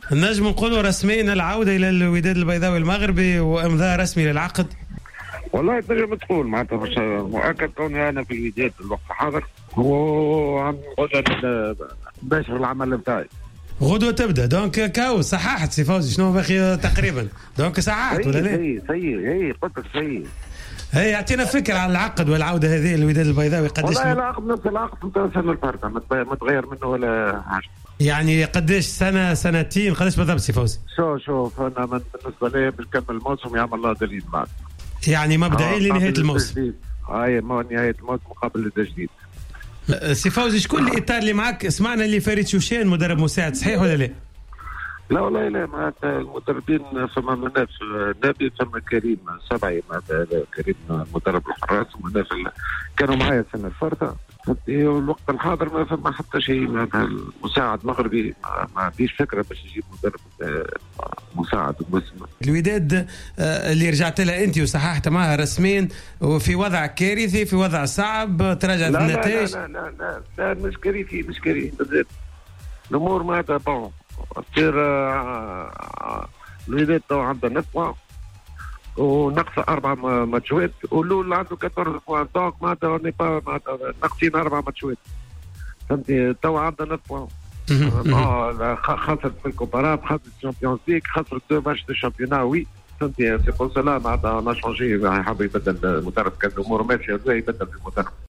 نجم نقولوا رسميا العودة إلى الوداد البيضاوي المغربي وإمضاء رسمي للعقد؟ والله تنجم تقول معناتها مش مؤكد كوني انا في الوداد الوقت الحاضر وعم غدا باشر العمل بتاعي. غدوة تبدا دونك كاو صححت سي فوزي شنو باقي تقريبا دونك صححت ولا لا؟ سي قلت لك سي. هي يعطينا فكرة على العقد والعودة هذه الوداد البيضاوي قديش؟ والله العقد نفس العقد نتاع سنة الفرقة ما تغير منه ولا حاجة. يعني قديش سنة سنتين قديش بالضبط سي فوزي؟ شوف انا بالنسبة لي باش نكمل الموسم يعمل الله دليل بعد. يعني مبدئيا لنهاية الموسم. هاي نهاية الموسم قبل التجديد. سي فوزي شكون الإطار اللي معك؟ سمعنا اللي فريد شوشان مدرب مساعد صحيح ولا لا؟ لا والله لا معناتها المدربين فما مناف نبي فما كريم سبعي معناتها كريم مدرب الحراس ومناف كانوا معايا السنة الفارطة. الوقت الحاضر ما فما حتى شيء معناتها المساعد مغربي ما عنديش فكرة باش يجيب مدرب مساعد مسلم. الوداد اللي رجعت لها انت وصححت معها رسميا وفي وضع كارثي في وضع صعب تراجعت النتائج. لا لا لا لا مش كارثي بالذات الامور معناتها بون تصير الوداد تو عنده نقطة ونقص 4 ماتشات واللول عنده 14 بوان دونك معناتها ناقصين 4 ماتشات فهمتي. تو عندنا 9 بوان خسرت في الكومبارات خسرت الشامبيونز ليغ خسرت 2 ماتش دو الشامبيونا وي فهمتي. سي بور سولا معناتها ما شونجي حاب يبدل المدرب كان الامور ماشيه ازاي يبدل في المدرب.